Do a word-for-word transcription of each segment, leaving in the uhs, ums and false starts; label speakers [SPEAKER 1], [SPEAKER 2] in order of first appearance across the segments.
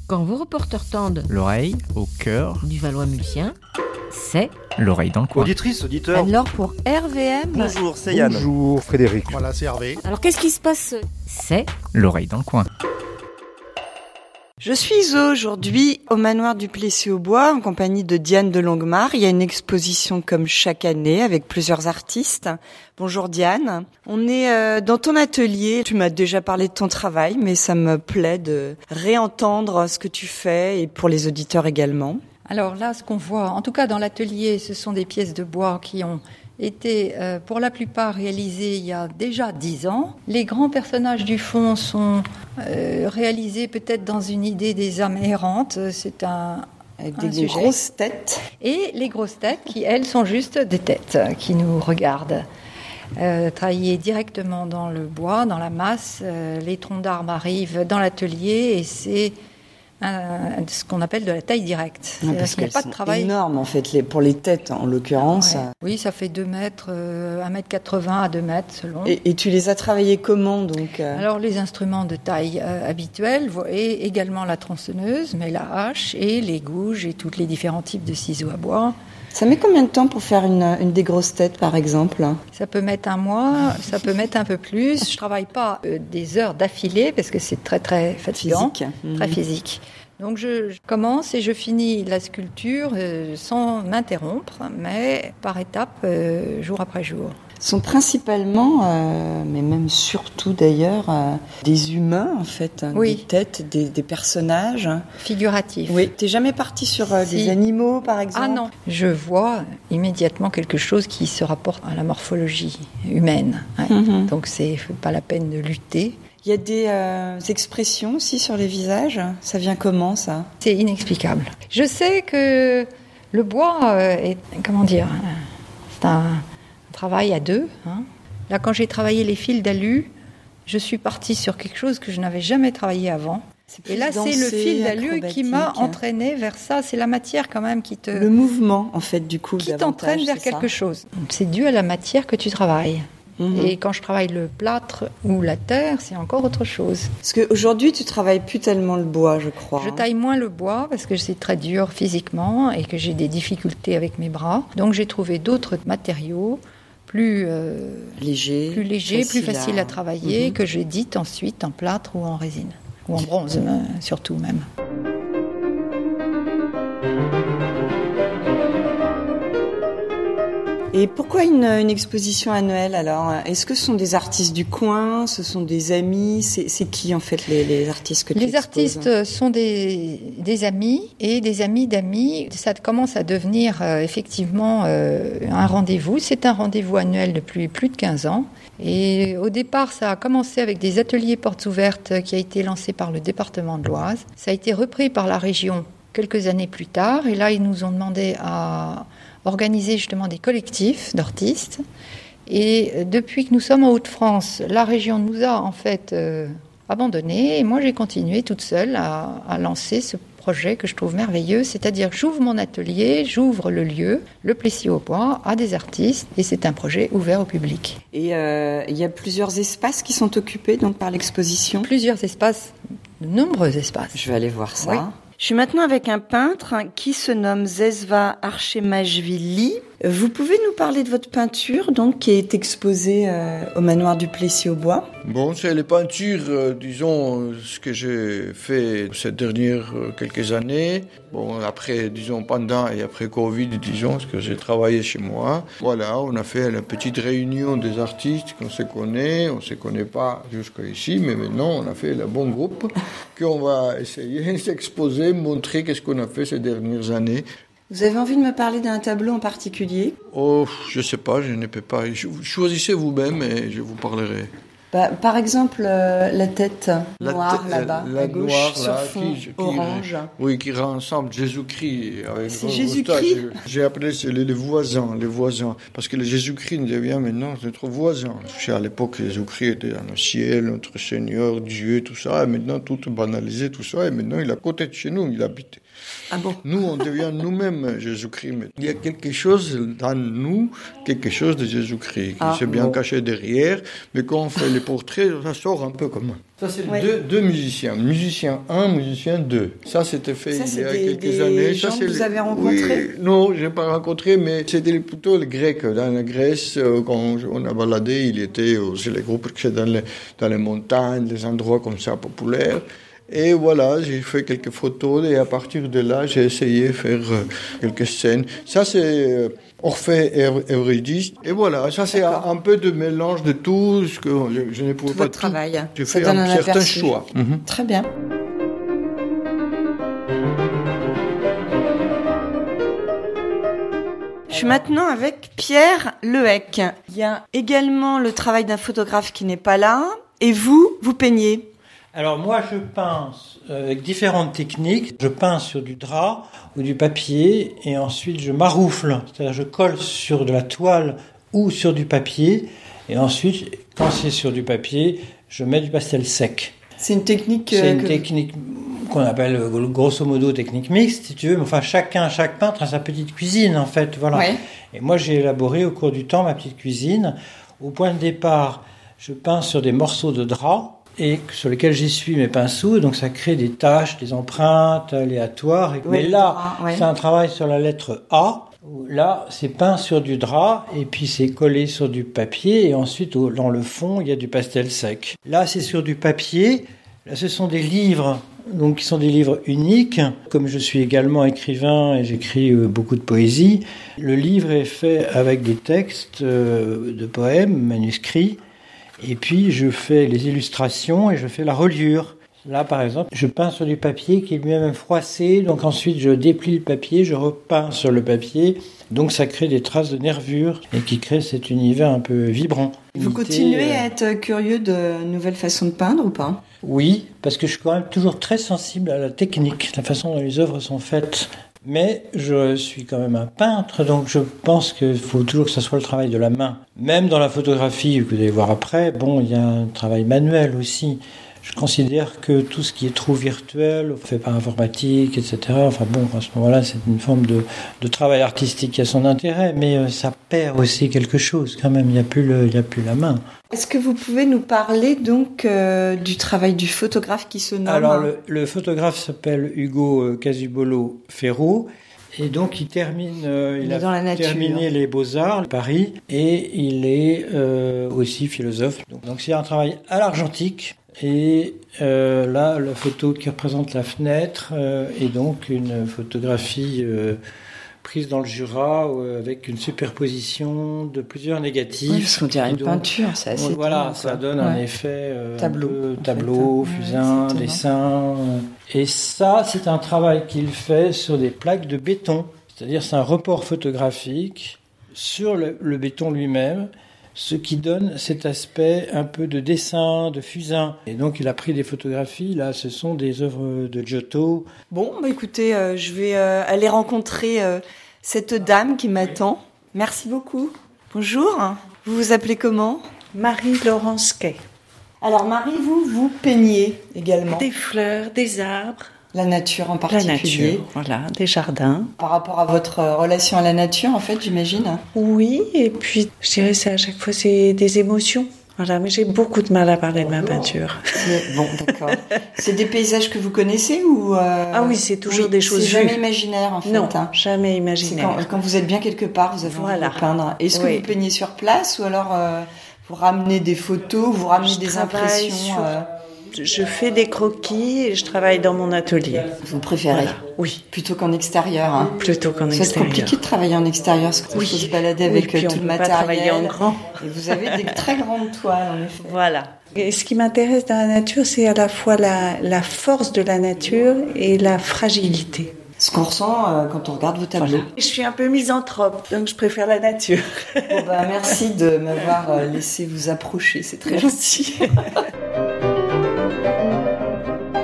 [SPEAKER 1] Quand vos reporters tendent
[SPEAKER 2] l'oreille au cœur
[SPEAKER 1] du Valois-Mulsien, c'est
[SPEAKER 2] l'oreille dans le coin.
[SPEAKER 3] Auditrice, auditeur.
[SPEAKER 1] Alors pour R V M,
[SPEAKER 3] Bonjour, c'est Yann.
[SPEAKER 4] Bonjour Frédéric.
[SPEAKER 5] Voilà, c'est Hervé.
[SPEAKER 1] alors qu'est-ce qui se passe? C'est
[SPEAKER 2] L'oreille dans le coin.
[SPEAKER 6] Je suis aujourd'hui au manoir du Plessis-aux-Bois en compagnie de Diane de Longuemare. Il y a une exposition comme chaque année avec plusieurs artistes. Bonjour Diane. On est euh, dans ton atelier. Tu m'as déjà parlé de ton travail, mais ça me plaît de réentendre ce que tu fais et pour les auditeurs également.
[SPEAKER 7] Alors là, ce qu'on voit, en tout cas dans l'atelier, ce sont des pièces de bois qui ont été euh, pour la plupart réalisées il y a déjà dix ans. Les grands personnages du fond sont euh, réalisés peut-être dans une idée des âmes errantes. C'est un,
[SPEAKER 6] Avec
[SPEAKER 7] un
[SPEAKER 6] des
[SPEAKER 7] sujet.
[SPEAKER 6] grosses têtes.
[SPEAKER 7] Et les grosses têtes qui, elles, sont juste des têtes euh, qui nous regardent. Euh, travailler directement dans le bois, dans la masse. Euh, les troncs d'arbres arrivent dans l'atelier et c'est Un, ce qu'on appelle de la taille directe.
[SPEAKER 6] Ouais, parce
[SPEAKER 7] qu'il n'y a
[SPEAKER 6] qu'elles
[SPEAKER 7] pas
[SPEAKER 6] sont
[SPEAKER 7] de travail
[SPEAKER 6] énormes en fait, les, pour les têtes en l'occurrence.
[SPEAKER 7] Ouais. Oui, ça fait deux mètres, euh, un mètre quatre-vingts à deux mètres selon.
[SPEAKER 6] Et, et tu les as travaillés comment donc euh...
[SPEAKER 7] Alors les instruments de taille euh, habituelle et également la tronçonneuse, mais la hache et les gouges et tous les différents types de ciseaux à bois.
[SPEAKER 6] Ça met combien de temps pour faire une, une des grosses têtes par exemple?
[SPEAKER 7] Ça peut mettre un mois, ça peut mettre un peu plus. Je travaille pas euh, des heures d'affilée parce que c'est très très fatigant,
[SPEAKER 6] Physique.
[SPEAKER 7] très
[SPEAKER 6] Mmh.
[SPEAKER 7] physique. Donc je, je commence et je finis la sculpture euh, sans m'interrompre, mais par étapes, euh, jour après jour.
[SPEAKER 6] Sont principalement, euh, mais même surtout d'ailleurs, euh, des humains en fait, hein,
[SPEAKER 7] Oui.
[SPEAKER 6] des têtes, des, des personnages.
[SPEAKER 7] Figuratif.
[SPEAKER 6] Oui, t'es jamais parti sur euh,
[SPEAKER 7] Si.
[SPEAKER 6] des animaux par exemple?
[SPEAKER 7] Ah non, je vois immédiatement quelque chose qui se rapporte à la morphologie humaine. Ouais.
[SPEAKER 6] Mhm.
[SPEAKER 7] Donc c'est pas la peine de lutter.
[SPEAKER 6] Il y a des euh, expressions aussi sur les visages. Ça vient comment ça?
[SPEAKER 7] C'est inexplicable. Je sais que le bois euh, est, comment dire, euh, c'est un travail à deux. Hein. Là, quand j'ai travaillé les fils d'alu, je suis partie sur quelque chose que je n'avais jamais travaillé avant. Et là, c'est le fil d'alu qui m'a entraîné vers ça. C'est la matière quand même qui te...
[SPEAKER 6] Le mouvement, en fait, du coup,
[SPEAKER 7] qui t'entraîne vers quelque
[SPEAKER 6] ça.
[SPEAKER 7] chose. C'est dû à la matière que tu travailles.
[SPEAKER 6] Mmh.
[SPEAKER 7] Et quand je travaille le plâtre ou la terre, c'est encore autre chose.
[SPEAKER 6] Parce qu'aujourd'hui, tu travailles plus tellement le bois, je crois.
[SPEAKER 7] Je taille moins le bois parce que c'est très dur physiquement et que j'ai des difficultés avec mes bras. Donc j'ai trouvé d'autres matériaux plus euh,
[SPEAKER 6] légers,
[SPEAKER 7] plus, léger,
[SPEAKER 6] facile
[SPEAKER 7] plus faciles à, à travailler,
[SPEAKER 6] mmh.
[SPEAKER 7] que j'édite ensuite en plâtre ou en résine. Ou en bronze, euh, surtout même.
[SPEAKER 6] Et pourquoi une, une exposition annuelle alors? Est-ce que ce sont des artistes du coin? Ce sont des amis? C'est, c'est qui en fait les, les artistes que tu
[SPEAKER 7] Les
[SPEAKER 6] exposes?
[SPEAKER 7] artistes sont des, des amis et des amis d'amis. Ça commence à devenir euh, effectivement euh, un rendez-vous. C'est un rendez-vous annuel depuis plus de quinze ans. Et au départ, ça a commencé avec des ateliers portes ouvertes qui a été lancé par le département de l'Oise. Ça a été repris par la région quelques années plus tard. Et là, ils nous ont demandé à organiser justement des collectifs d'artistes. Et depuis que nous sommes en Hauts-de-France, la région nous a en fait euh, abandonnés. Et moi, j'ai continué toute seule à, à lancer ce projet que je trouve merveilleux. C'est-à-dire que j'ouvre mon atelier, j'ouvre le lieu, le Plessis-aux-Bois, à des artistes. Et c'est un projet ouvert au public.
[SPEAKER 6] Et euh, il y a plusieurs espaces qui sont occupés donc, par l'exposition?
[SPEAKER 7] Plusieurs espaces, de nombreux espaces.
[SPEAKER 6] Je vais aller voir ça.
[SPEAKER 7] Oui.
[SPEAKER 6] Je suis maintenant avec un peintre qui se nomme Zesva Archemashvili. Vous pouvez nous parler de votre peinture, donc, qui est exposée euh, au manoir du Plessis-aux-Bois?
[SPEAKER 8] Bon, c'est les peintures, euh, disons, ce que j'ai fait ces dernières euh, quelques années. Bon, après, disons, pendant et après Covid, disons, ce que j'ai travaillé chez moi. Voilà, on a fait la petite réunion des artistes qu'on se connaît. On ne se connaît pas jusqu'ici, mais maintenant, on a fait le bon groupe qu'on va essayer de s'exposer, montrer qu'est-ce qu'on a fait ces dernières années.
[SPEAKER 6] Vous avez envie de me parler d'un tableau en particulier?
[SPEAKER 8] Oh, je sais pas, je ne peux pas. Choisissez vous-même et je vous parlerai.
[SPEAKER 6] Bah, par exemple, euh, la tête
[SPEAKER 8] la
[SPEAKER 6] noire
[SPEAKER 8] t-
[SPEAKER 6] là-bas,
[SPEAKER 8] la
[SPEAKER 6] à gauche,
[SPEAKER 8] noire,
[SPEAKER 6] sur
[SPEAKER 8] là,
[SPEAKER 6] fond
[SPEAKER 8] qui, qui,
[SPEAKER 6] orange.
[SPEAKER 8] Oui, qui rend ensemble Jésus-Christ. Avec
[SPEAKER 6] C'est
[SPEAKER 8] le
[SPEAKER 6] Jésus-Christ.
[SPEAKER 8] moustache. J'ai appelé c'est les, les voisins, les voisins. Parce que le Jésus-Christ devient maintenant notre voisin. Parce qu'à l'époque, Jésus-Christ était dans le ciel, notre Seigneur, Dieu, tout ça. Et maintenant, tout est banalisé, tout ça. Et maintenant, il est à côté de chez nous, il habite.
[SPEAKER 6] Ah bon?
[SPEAKER 8] Nous, on devient nous-mêmes Jésus-Christ. Mais il y a quelque chose dans nous, quelque chose de Jésus-Christ, qui
[SPEAKER 6] Ah,
[SPEAKER 8] s'est bien
[SPEAKER 6] bon.
[SPEAKER 8] caché derrière. Mais quand on fait les portraits, ça sort un peu comme ça. Ça, c'est
[SPEAKER 6] Ouais.
[SPEAKER 8] deux, deux musiciens. Musicien un, musicien deux. Ça, c'était fait
[SPEAKER 6] Ça,
[SPEAKER 8] il
[SPEAKER 6] c'est
[SPEAKER 8] y a
[SPEAKER 6] des-
[SPEAKER 8] quelques
[SPEAKER 6] des
[SPEAKER 8] années.
[SPEAKER 6] gens
[SPEAKER 8] ça,
[SPEAKER 6] que
[SPEAKER 8] c'est
[SPEAKER 6] vous
[SPEAKER 8] les-
[SPEAKER 6] avez rencontrés?
[SPEAKER 8] Oui, non, je n'ai pas rencontré, mais c'était plutôt le grec. Dans la Grèce, euh, quand on a baladé, il était aussi les groupes, parce que c'est dans les, dans les montagnes, des endroits comme ça populaires. Et voilà, j'ai fait quelques photos et à partir de là, j'ai essayé de faire euh, quelques scènes. Ça, c'est euh, Orphée et Eurydice. Et voilà, ça, c'est un,
[SPEAKER 6] D'accord.
[SPEAKER 8] un peu de mélange de tout, ce que je, je ne pouvais
[SPEAKER 6] Tout
[SPEAKER 8] pas
[SPEAKER 6] votre travail.
[SPEAKER 8] J'ai
[SPEAKER 6] Ça
[SPEAKER 8] fait
[SPEAKER 6] donne
[SPEAKER 8] un,
[SPEAKER 6] un
[SPEAKER 8] certain
[SPEAKER 6] aperçu.
[SPEAKER 8] choix. Mhm.
[SPEAKER 6] Très bien. Je suis maintenant avec Pierre Lehec. Il y a également le travail d'un photographe qui n'est pas là. Et vous, vous peignez.
[SPEAKER 3] Alors moi, je peins euh, avec différentes techniques. Je peins sur du drap ou du papier et ensuite je maroufle. C'est-à-dire je colle sur de la toile ou sur du papier. Et ensuite, quand c'est sur du papier, je mets du pastel sec.
[SPEAKER 6] C'est une technique... euh,
[SPEAKER 3] C'est une
[SPEAKER 6] que-
[SPEAKER 3] technique qu'on appelle euh, grosso modo technique mixte, si tu veux. Mais enfin, chacun, chaque peintre a sa petite cuisine, en fait. Voilà.
[SPEAKER 6] Ouais.
[SPEAKER 3] Et moi, j'ai élaboré au cours du temps ma petite cuisine. Au point de départ, je peins sur des morceaux de drap et sur lesquels j'essuie mes pinceaux. Donc, ça crée des taches, des empreintes aléatoires. Et-
[SPEAKER 6] Ouais,
[SPEAKER 3] Mais
[SPEAKER 6] le
[SPEAKER 3] là,
[SPEAKER 6] drap, ouais.
[SPEAKER 3] c'est un travail sur la lettre A. Où Là, c'est peint sur du drap et puis c'est collé sur du papier. Et ensuite, au- dans le fond, il y a du pastel sec. Là, c'est sur du papier. Là, ce sont des livres, donc qui sont des livres uniques. Comme je suis également écrivain et j'écris euh, beaucoup de poésie, le livre est fait avec des textes euh, de poèmes manuscrits. Et puis, je fais les illustrations et je fais la reliure. Là, par exemple, je peins sur du papier qui est lui-même froissé. Donc ensuite, je déplie le papier, je repeins sur le papier. Donc ça crée des traces de nervures et qui crée cet univers un peu vibrant.
[SPEAKER 6] Vous
[SPEAKER 3] Imité,
[SPEAKER 6] continuez
[SPEAKER 3] euh,
[SPEAKER 6] à être curieux de nouvelles façons de peindre ou pas?
[SPEAKER 3] Oui, parce que je suis quand même toujours très sensible à la technique, la façon dont les œuvres sont faites. Mais je suis quand même un peintre, donc je pense qu'il faut toujours que ce soit le travail de la main. Même dans la photographie, que vous allez voir après, bon, il y a un travail manuel aussi. Je considère que tout ce qui est trop virtuel, fait par informatique, et cetera. Enfin bon, à ce moment-là, c'est une forme de, de travail artistique qui a son intérêt, mais euh, ça perd aussi quelque chose quand même. Il n'y a plus le, il y a plus la main.
[SPEAKER 6] Est-ce que vous pouvez nous parler donc euh, du travail du photographe qui se nomme?
[SPEAKER 3] Alors le, le photographe s'appelle Hugo euh, Casubolo Ferro. Et donc il termine, euh, il
[SPEAKER 6] Il est
[SPEAKER 3] a
[SPEAKER 6] dans la nature.
[SPEAKER 3] terminé les Beaux-Arts à Paris et il est euh, aussi philosophe. Donc, donc c'est un travail à l'argentique. Et euh, là, la photo qui représente la fenêtre euh, est donc une photographie euh, prise dans le Jura euh, avec une superposition de plusieurs négatifs.
[SPEAKER 6] Oui, parce qu'on dirait
[SPEAKER 3] Et
[SPEAKER 6] une
[SPEAKER 3] donc,
[SPEAKER 6] peinture, c'est assez
[SPEAKER 3] voilà,
[SPEAKER 6] étonnant,
[SPEAKER 3] ça
[SPEAKER 6] quoi.
[SPEAKER 3] donne un
[SPEAKER 6] Ouais.
[SPEAKER 3] effet euh,
[SPEAKER 6] Tableau,
[SPEAKER 3] un peu
[SPEAKER 6] en
[SPEAKER 3] tableau,
[SPEAKER 6] fait. Ouais,
[SPEAKER 3] fusain,
[SPEAKER 6] c'est étonnant.
[SPEAKER 3] dessin. euh. Et ça, c'est un travail qu'il fait sur des plaques de béton. C'est-à-dire, c'est un report photographique sur le, le béton lui-même, ce qui donne cet aspect un peu de dessin, de fusain. Et donc, il a pris des photographies. Là, ce sont des œuvres de Giotto.
[SPEAKER 6] Bon, bah écoutez, euh, je vais euh, aller rencontrer euh, cette dame qui m'attend. Merci beaucoup. Bonjour. Vous vous appelez comment?
[SPEAKER 4] Marie-Laurence Quay.
[SPEAKER 6] Alors Marie, vous, vous peignez également.
[SPEAKER 4] Des fleurs, des arbres,
[SPEAKER 6] La nature en
[SPEAKER 4] la
[SPEAKER 6] particulier.
[SPEAKER 4] nature, voilà, des jardins.
[SPEAKER 6] Par rapport à votre euh, relation à la nature, en fait, j'imagine.
[SPEAKER 4] Oui, et puis je dirais c'est à chaque fois c'est des émotions. Voilà, mais j'ai beaucoup de mal à parler de ma peinture.
[SPEAKER 6] C'est- Bon, d'accord. C'est des paysages que vous connaissez ou euh,
[SPEAKER 4] Ah oui, c'est toujours
[SPEAKER 6] oui,
[SPEAKER 4] des choses
[SPEAKER 6] C'est jamais
[SPEAKER 4] vues.
[SPEAKER 6] imaginaire, en fait.
[SPEAKER 4] Non,
[SPEAKER 6] hein.
[SPEAKER 4] jamais
[SPEAKER 6] C'est
[SPEAKER 4] imaginaire.
[SPEAKER 6] quand, quand vous êtes bien quelque part, vous avez
[SPEAKER 4] Voilà.
[SPEAKER 6] envie de peindre. Est-ce que
[SPEAKER 4] Oui.
[SPEAKER 6] vous peignez sur place ou alors euh, vous ramenez des photos, vous ramenez
[SPEAKER 4] Je
[SPEAKER 6] des
[SPEAKER 4] travaille
[SPEAKER 6] impressions
[SPEAKER 4] sur-
[SPEAKER 6] euh,
[SPEAKER 4] Je fais des croquis et je travaille dans mon atelier.
[SPEAKER 6] Vous préférez
[SPEAKER 4] Voilà. Oui,
[SPEAKER 6] plutôt qu'en extérieur. Hein.
[SPEAKER 4] plutôt qu'en
[SPEAKER 6] C'est
[SPEAKER 4] extérieur.
[SPEAKER 6] compliqué de travailler en extérieur parce qu'il
[SPEAKER 4] Oui.
[SPEAKER 6] faut se balader
[SPEAKER 4] Oui,
[SPEAKER 6] avec
[SPEAKER 4] puis
[SPEAKER 6] euh,
[SPEAKER 4] on
[SPEAKER 6] tout le
[SPEAKER 4] peut pas travailler en
[SPEAKER 6] matériel.
[SPEAKER 4] grand.
[SPEAKER 6] Et vous avez des très grandes toiles, en effet.
[SPEAKER 4] Voilà. Et ce qui m'intéresse dans la nature, c'est à la fois la, la force de la nature et la fragilité.
[SPEAKER 6] Ce qu'on ressent euh, quand on regarde vos tableaux.
[SPEAKER 4] Je suis un peu misanthrope, donc je préfère la nature.
[SPEAKER 6] Bon, bah, merci de m'avoir euh, laissé vous approcher, c'est très gentil.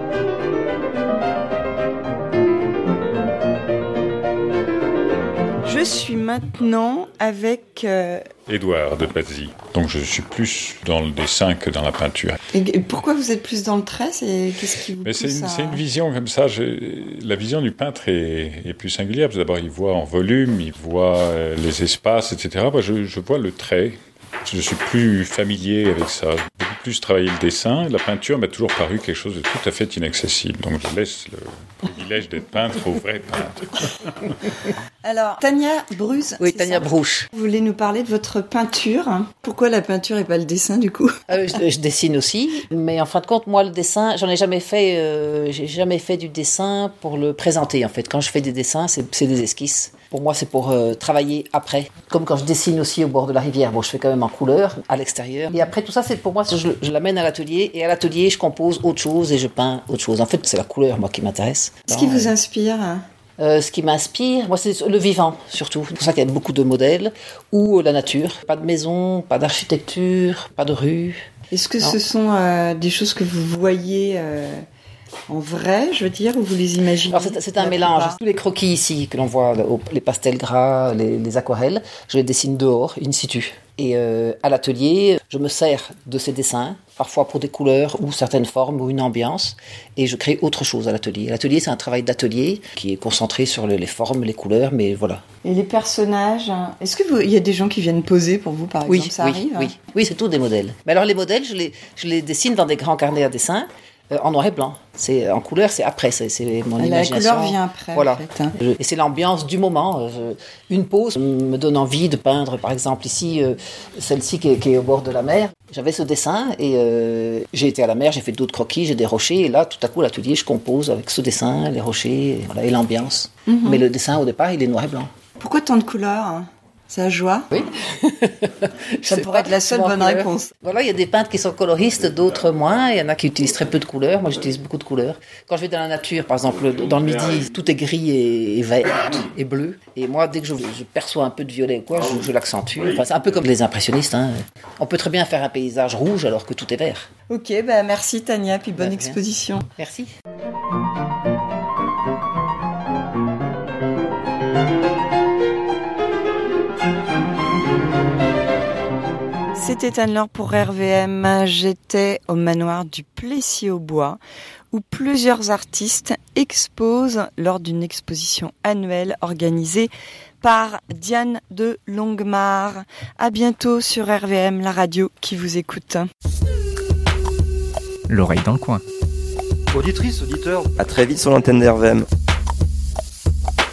[SPEAKER 6] Je suis maintenant avec... Euh...
[SPEAKER 5] Édouard de Pazzi. Donc je suis plus dans le dessin que dans la peinture.
[SPEAKER 6] Et pourquoi vous êtes plus dans le trait? C'est... Qu'est-ce qui vous
[SPEAKER 5] Mais
[SPEAKER 6] pousse
[SPEAKER 5] c'est, une,
[SPEAKER 6] à...
[SPEAKER 5] c'est une vision comme ça. J'ai... La vision du peintre est, est plus singulière. Parce que d'abord, il voit en volume, il voit les espaces, et cetera. Moi, je, je vois le trait. Je suis plus familier avec ça. J'ai beaucoup plus travaillé le dessin. La peinture m'a toujours paru quelque chose de tout à fait inaccessible. Donc je laisse le privilège d'être peintre aux vrais peintres.
[SPEAKER 6] Alors, Tania Bruce.
[SPEAKER 9] Oui, Tania Brouche.
[SPEAKER 6] Vous voulez nous parler de votre peinture. Pourquoi la peinture et pas le dessin, du coup?
[SPEAKER 9] euh, je, je dessine aussi, mais en fin de compte, moi, le dessin, j'en ai jamais fait. Euh, j'ai jamais fait du dessin pour le présenter. En fait, quand je fais des dessins, c'est, c'est des esquisses. Pour moi, c'est pour euh, travailler après. Comme quand je dessine aussi au bord de la rivière. Bon, je fais quand même en couleur à l'extérieur. Et après, tout ça, c'est pour moi, je, je l'amène à l'atelier. Et à l'atelier, je compose autre chose et je peins autre chose. En fait, c'est la couleur, moi, qui m'intéresse.
[SPEAKER 6] Ce qui vous inspire?
[SPEAKER 9] Euh, ce qui m'inspire, moi, c'est le vivant, surtout. C'est pour ça qu'il y a beaucoup de modèles. Ou la nature. Pas de maison, pas d'architecture, pas de rue. Est-ce que non. ce sont euh, des choses que vous voyez euh, en vrai, je veux dire, ou vous les imaginez? Alors, c'est, c'est un mélange. Plupart. Tous les croquis ici, que l'on voit, les pastels gras, les, les aquarelles, je les dessine dehors, in situ. Et euh, à l'atelier, je me sers de ces dessins, parfois pour des couleurs ou certaines formes ou une ambiance, et je crée autre chose à l'atelier. L'atelier, c'est un travail d'atelier qui est concentré sur les, les formes, les couleurs, mais voilà. Et les personnages, est-ce que vous, il y a des gens qui viennent poser pour vous, par exemple? Oui, ça oui, arrive oui, hein? Oui, c'est tout des modèles. Mais alors les modèles, je les, je les dessine dans des grands carnets à dessin. Euh, en noir et blanc. C'est, en couleur, c'est après, c'est, c'est mon la imagination. La couleur vient après, voilà. En fait, hein. Je, et c'est l'ambiance du moment. Je, une pause me donne envie de peindre, par exemple, ici, euh, celle-ci qui est, qui est au bord de la mer. J'avais ce dessin et euh, j'ai été à la mer, j'ai fait d'autres croquis, j'ai des rochers. Et là, tout à coup, à l'atelier, je compose avec ce dessin, les rochers et, voilà, et l'ambiance. Mm-hmm. Mais le dessin, au départ, il est noir et blanc. Pourquoi tant de couleurs, hein? C'est la joie? Oui. Ça pourrait être la seule bonne couleur. Réponse. Voilà, il y a des peintres qui sont coloristes, d'autres moins. Il y en a qui utilisent très peu de couleurs. Moi, j'utilise beaucoup de couleurs. Quand je vais dans la nature, par exemple, dans le midi, tout est gris et, et vert et bleu. Et moi, dès que je, je perçois un peu de violet ou quoi, je, je l'accentue. Enfin, c'est un peu comme les impressionnistes. Hein. On peut très bien faire un paysage rouge alors que tout est vert. Ok, bah merci Tania, puis bonne bah, exposition. Merci. C'était Anne-Laure pour R V M. J'étais au manoir du Plessis-aux-Bois où plusieurs artistes exposent lors d'une exposition annuelle organisée par Diane de Longuemare. À bientôt sur R V M, la radio qui vous écoute.
[SPEAKER 2] L'oreille dans le coin.
[SPEAKER 10] Auditrice, auditeur.
[SPEAKER 11] À très vite sur l'antenne d'R V M.